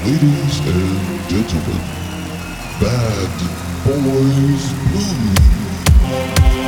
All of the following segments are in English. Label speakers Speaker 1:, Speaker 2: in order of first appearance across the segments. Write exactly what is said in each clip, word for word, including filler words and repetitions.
Speaker 1: Ladies and gentlemen, Bad Boys Blues.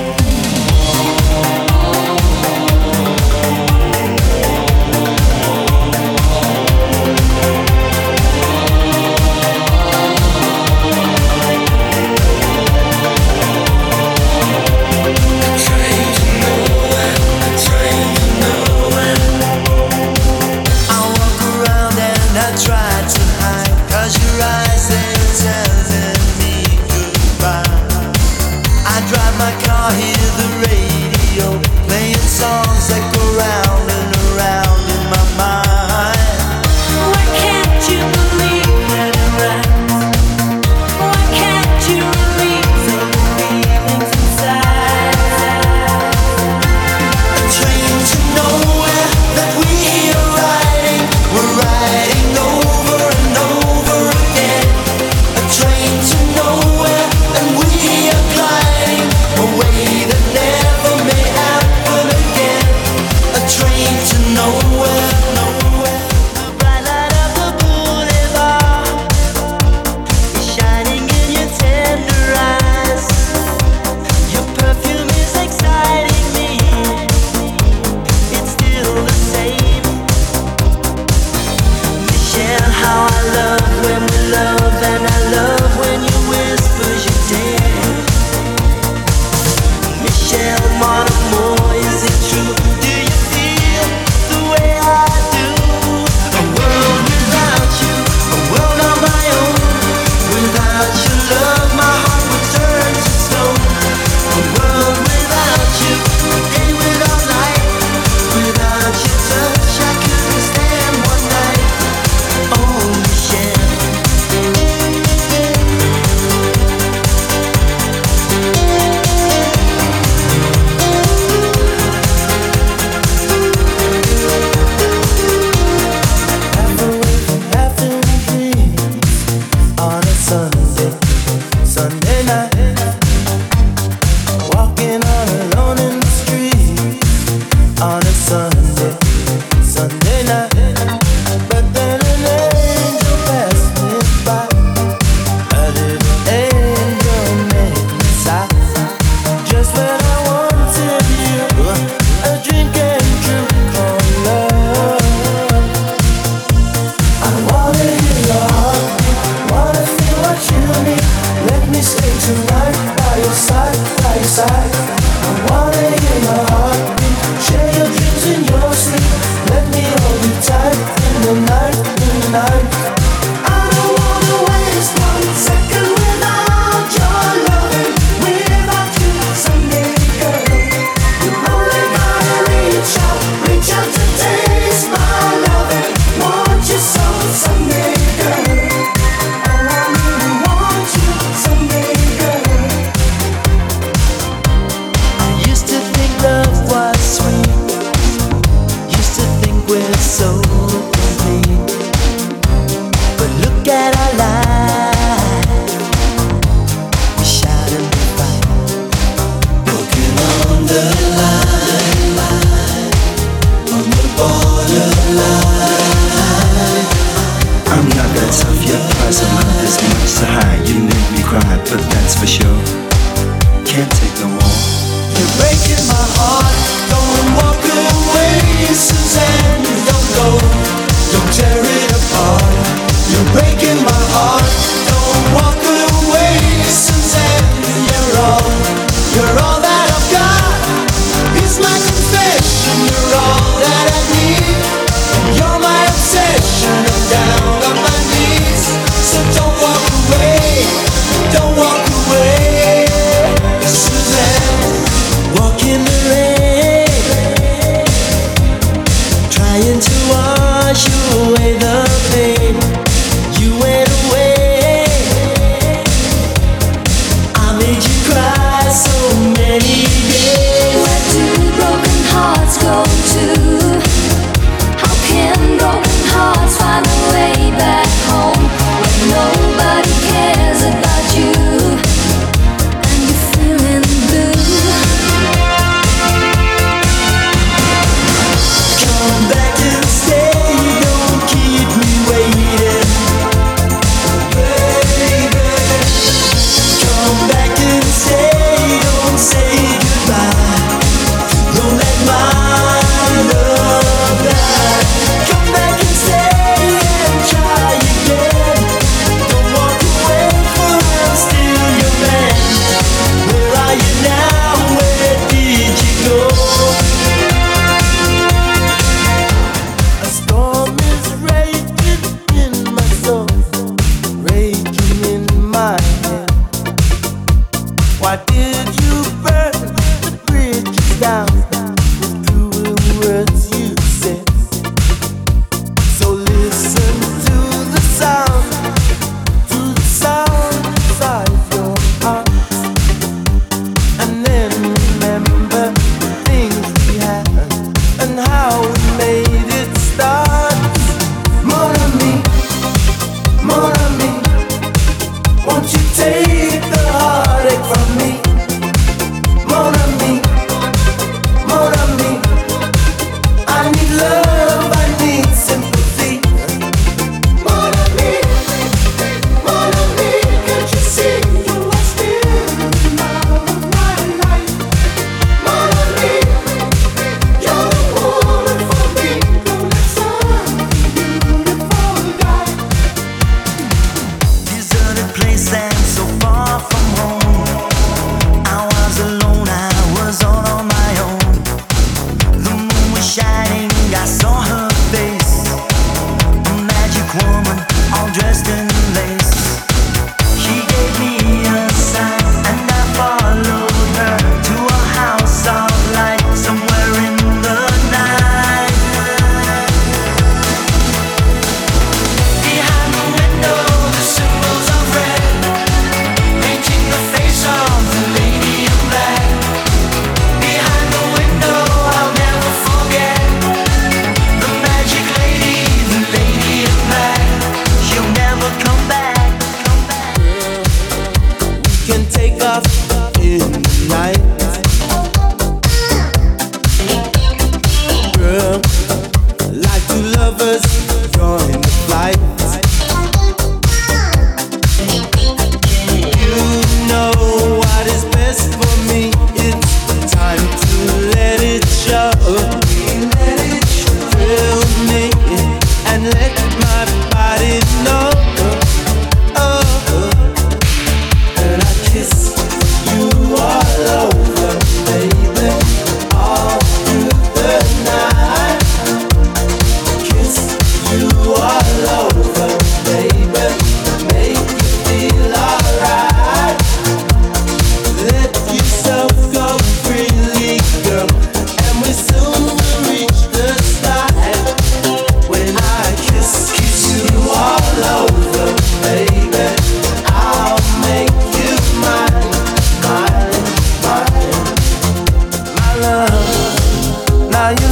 Speaker 2: Share your dreams in your sleep. Let me hold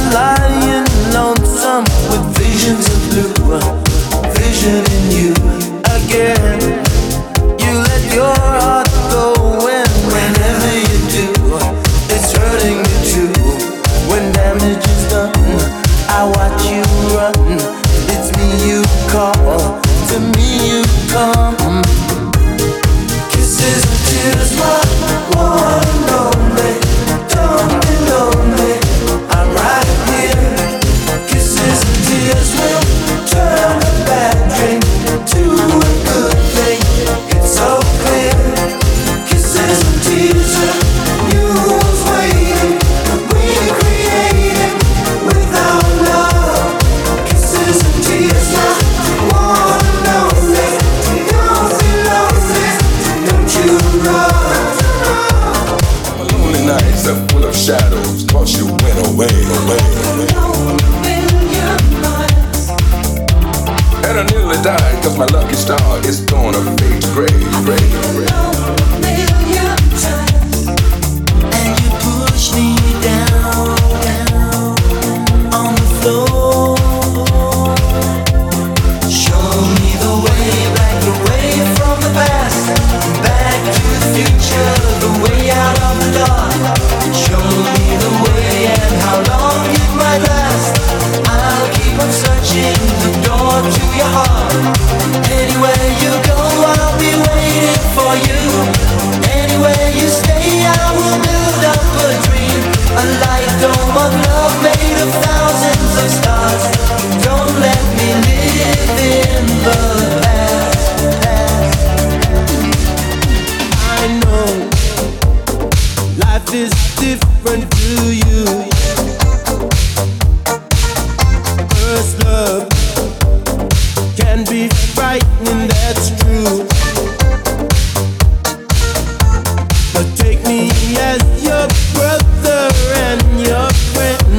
Speaker 2: lying lonesome with visions of blue, vision in you again. You let your heart go when, whenever you do, it's hurting me too. When damage is done, I watch you run. It's me you call, to me you come. Kisses and tears, my one and only. Don't be lonely, I'm right here. Kisses and tears will turn a bad dream to a good thing. It's so clear. Kisses and tears, a new world's waiting. We created without love. Kisses and tears, not one and only. Don't be lonely, don't you run.
Speaker 3: Lonely nights are full of shadows, cause you went away, away, away. And I nearly died, cause my lucky star is gonna fade to gray, gray, gray.
Speaker 2: And you push me down, down on the floor. Show me the way back, the way from the past, back to the future, the way out of the dark. Show me the way and how long it might last. I'll keep on searching the door to your heart. Anywhere you go, I'll be waiting for you. Anywhere you stay, I will build up a dream. A light dome of love made of thousands of stars. Don't let me live in the past, past. I know life is different to you. First love can be frightening, that's true. But take me as your brother and your friend.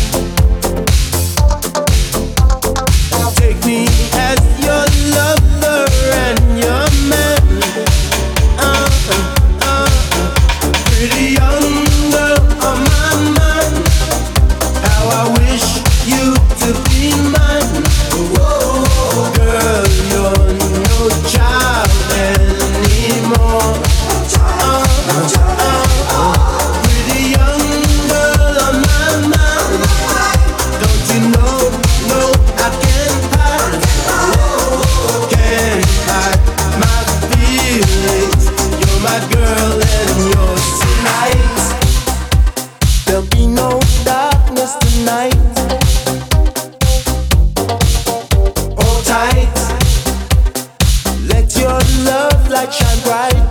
Speaker 2: Take me as your lover and your man. Uh, uh, uh. Pretty young girl on my mind. How I wish you to be mine. Whoa, girl, you're no child anymore. Uh, uh, uh. Pretty young girl on my mind. Don't you know, no, I can't hide. Can't hide my feelings. You're my girl and yours tonight. There'll be no darkness tonight. Hold tight. Let your love light shine bright.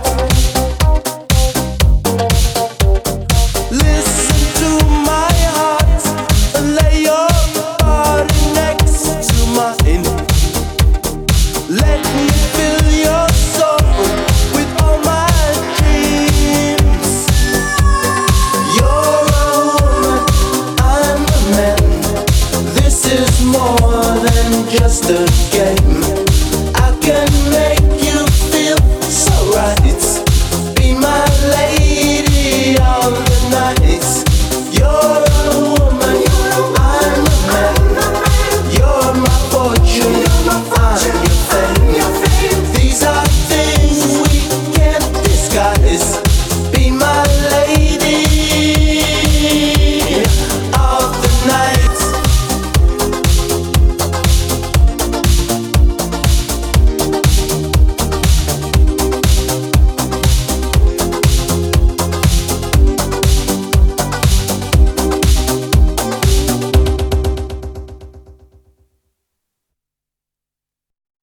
Speaker 2: Listen to my heart and lay your body next to mine. Let me fill your soul with all my dreams. You're a woman, I'm a man. This is more than just a